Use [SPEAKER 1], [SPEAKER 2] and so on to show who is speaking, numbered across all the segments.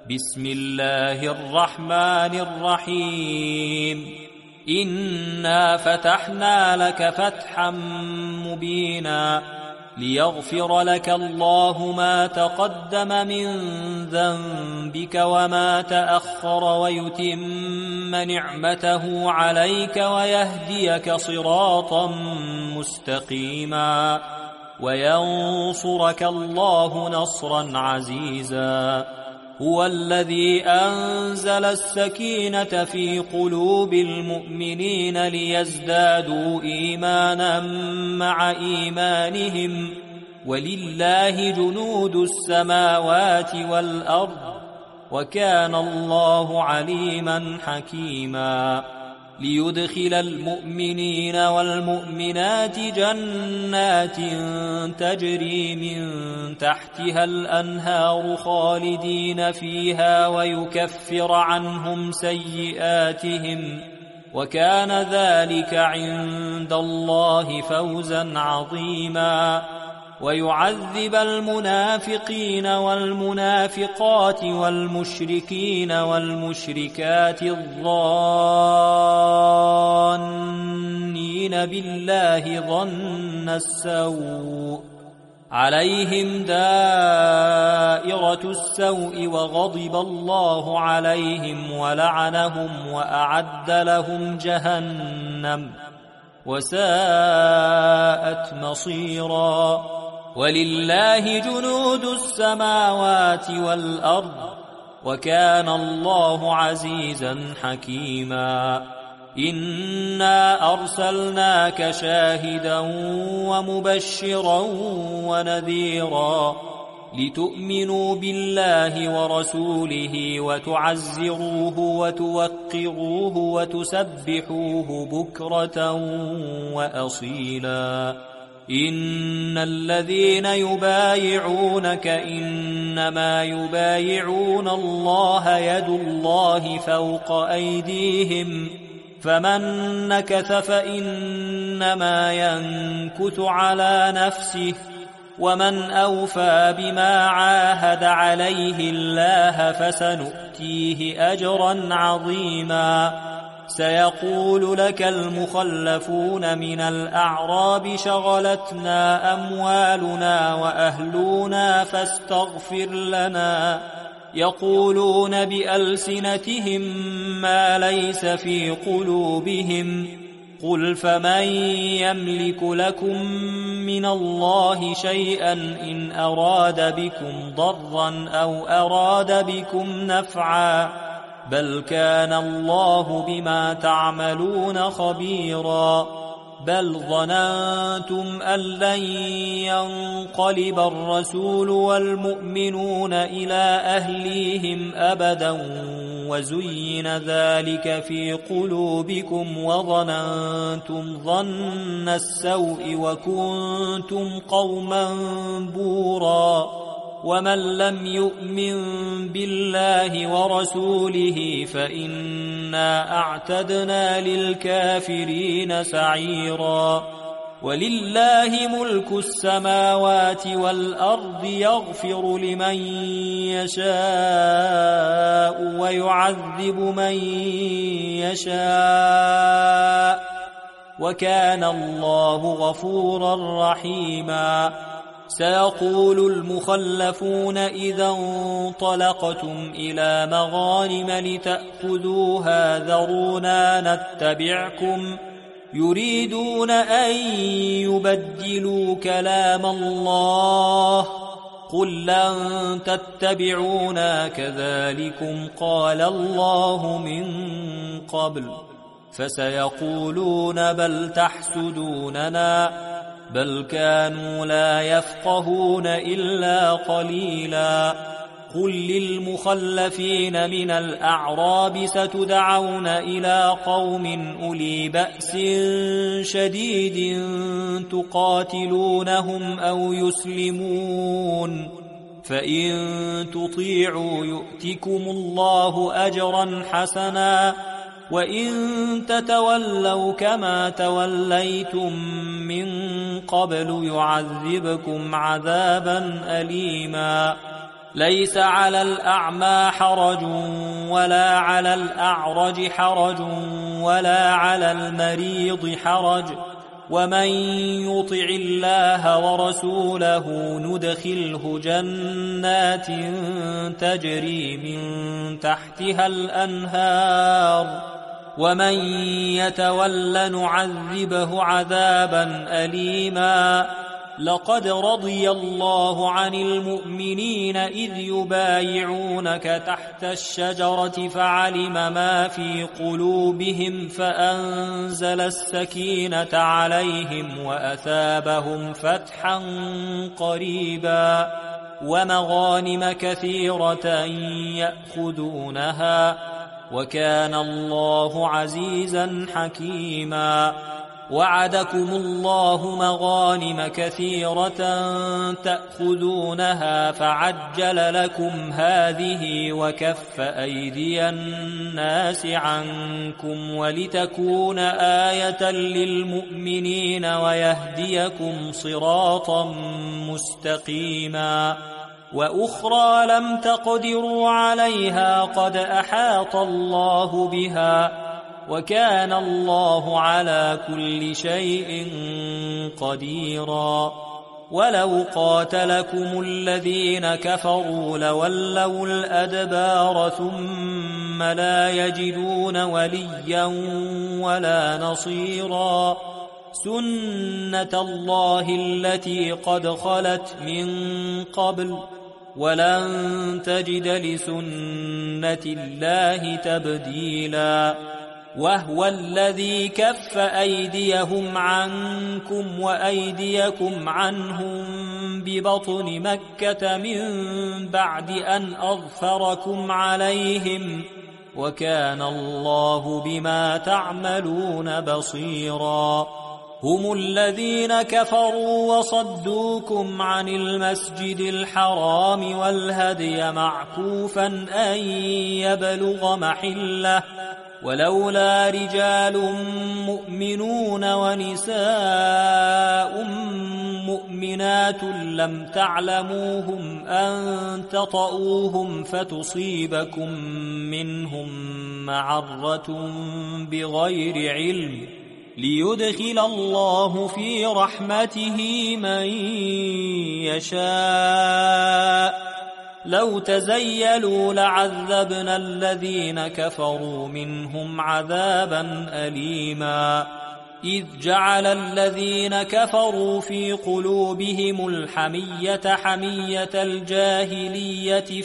[SPEAKER 1] بسم الله الرحمن الرحيم إنا فتحنا لك فتحا مبينا ليغفر لك الله ما تقدم من ذنبك وما تأخر ويتم نعمته عليك ويهديك صراطا مستقيما وينصرك الله نصرا عزيزا هو الذي أنزل السكينة في قلوب المؤمنين ليزدادوا إيمانا مع إيمانهم ولله جنود السماوات والأرض وكان الله عليما حكيما ليدخل المؤمنين والمؤمنات جنات تجري من تحتها الأنهار خالدين فيها ويكفر عنهم سيئاتهم وكان ذلك عند الله فوزا عظيما ويعذب المنافقين والمنافقات والمشركين والمشركات الظانين بالله ظن السوء عليهم دائرة السوء وغضب الله عليهم ولعنهم وأعد لهم جهنم وساءت مصيرا ولله جنود السماوات والأرض وكان الله عزيزا حكيما إنا أرسلناك شاهدا ومبشرا ونذيرا لتؤمنوا بالله ورسوله وتعزروه وتوقروه وتسبحوه بكرة وأصيلا إن الذين يبايعونك إنما يبايعون الله يد الله فوق أيديهم فمن نكث فإنما ينكث على نفسه ومن أوفى بما عاهد عليه الله فسنؤتيه أجرا عظيما سيقول لك المخلفون من الأعراب شغلتنا أموالنا وأهلنا فاستغفر لنا يقولون بألسنتهم ما ليس في قلوبهم قل فمن يملك لكم من الله شيئا إن أراد بكم ضرا أو أراد بكم نفعا بل كان الله بما تعملون خبيرا بل ظننتم أن لن ينقلب الرسول والمؤمنون إلى أهليهم أبدا وزين ذلك في قلوبكم وظننتم ظن السوء وكنتم قوما بورا ومن لم يؤمن بالله ورسوله فإنا أعتدنا للكافرين سعيرا ولله ملك السماوات والأرض يغفر لمن يشاء ويعذب من يشاء وكان الله غفورا رحيما سيقول المخلفون إذا انطلقتم إلى مغانم لتأخذوها ذرونا نتبعكم يريدون أن يبدلوا كلام الله قل لن تتبعونا كذلكم قال الله من قبل فسيقولون بل تحسدوننا بل كانوا لا يفقهون إلا قليلا قل للمخلفين من الأعراب ستدعون إلى قوم أولي بأس شديد تقاتلونهم أو يسلمون فإن تطيعوا يؤتكم الله أجرا حسنا وإن تتولوا كما توليتم من قبل يعذبكم عذابا أليما ليس على الأعمى حرج ولا على الأعرج حرج ولا على المريض حرج، ومن يطع الله ورسوله ندخله جنات تجري من تحتها الأنهار، ومن يتول نعذبه عذابا أليما. لقد رضي الله عن المؤمنين إذ يبايعونك تحت الشجرة فعلم ما في قلوبهم فأنزل السكينة عليهم وأثابهم فتحا قريبا ومغانم كثيرة يأخذونها، وكان الله عزيزا حكيما. وعدكم الله مغانم كثيرة تأخذونها فعجل لكم هذه وكف أيدي الناس عنكم ولتكون آية للمؤمنين ويهديكم صراطا مستقيما. وأخرى لم تقدروا عليها قد أحاط الله بها، وكان الله على كل شيء قديرا. ولو قاتلكم الذين كفروا لولوا الأدبار ثم لا يجدون وليا ولا نصيرا. سنة الله التي قد خلت من قبل ولن تجد لسنة الله تبديلا. وهو الذي كف أيديهم عنكم وأيديكم عنهم ببطن مكة من بعد أن أظفركم عليهم، وكان الله بما تعملون بصيرا. هم الذين كفروا وصدوكم عن المسجد الحرام والهدي معكوفا أن يبلغ محله، ولولا رجال مؤمنون ونساء مؤمنات لم تعلموهم أن تطؤوهم فتصيبكم منهم معرة بغير علم ليدخل الله في رحمته من يشاء. لو تزيلوا لعذبنا الذين كفروا منهم عذابا أليما. إذ جعل الذين كفروا في قلوبهم الحمية حمية الجاهلية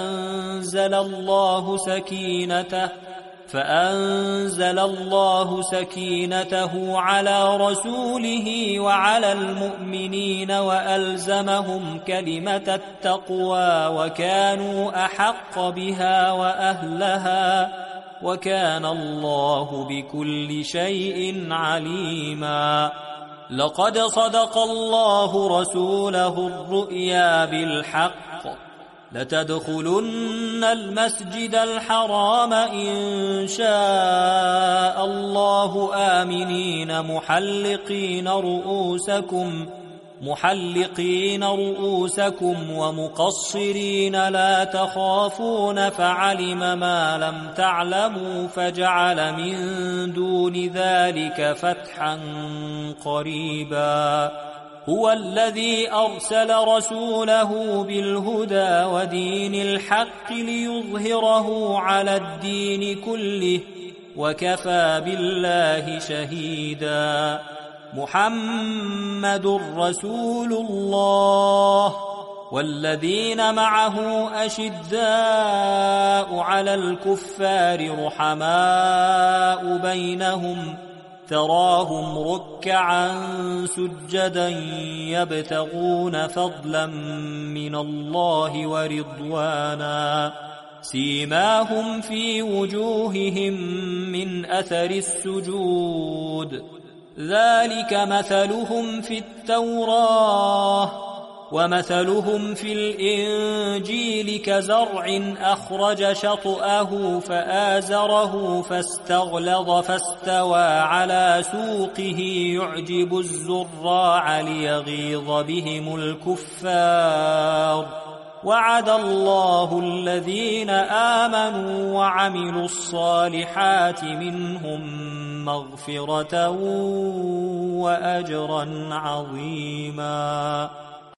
[SPEAKER 1] فأنزل الله سكينته على رسوله وعلى المؤمنين وألزمهم كلمة التقوى وكانوا أحق بها وأهلها، وكان الله بكل شيء عليما. لقد صدق الله رسوله الرؤيا بالحق لتدخلن المسجد الحرام إن شاء الله آمنين محلقين رؤوسكم ومقصرين لا تخافون فعلم ما لم تعلموا فجعل من دون ذلك فتحا قريبا. هو الذي أرسل رسوله بالهدى ودين الحق ليظهره على الدين كله وكفى بالله شهيدا. محمد رسول الله والذين معه أشداء على الكفار رحماء بينهم تراهم ركعا سجدا يبتغون فضلا من الله ورضوانا سيماهم في وجوههم من أثر السجود ذلك مثلهم في التوراة ومثلهم في الإنجيل كزرع أخرج شطأه فآزره فاستغلظ فاستوى على سوقه يعجب الزراع ليغيظ بهم الكفار وعد الله الذين آمنوا وعملوا الصالحات منهم مغفرة وأجرا عظيما.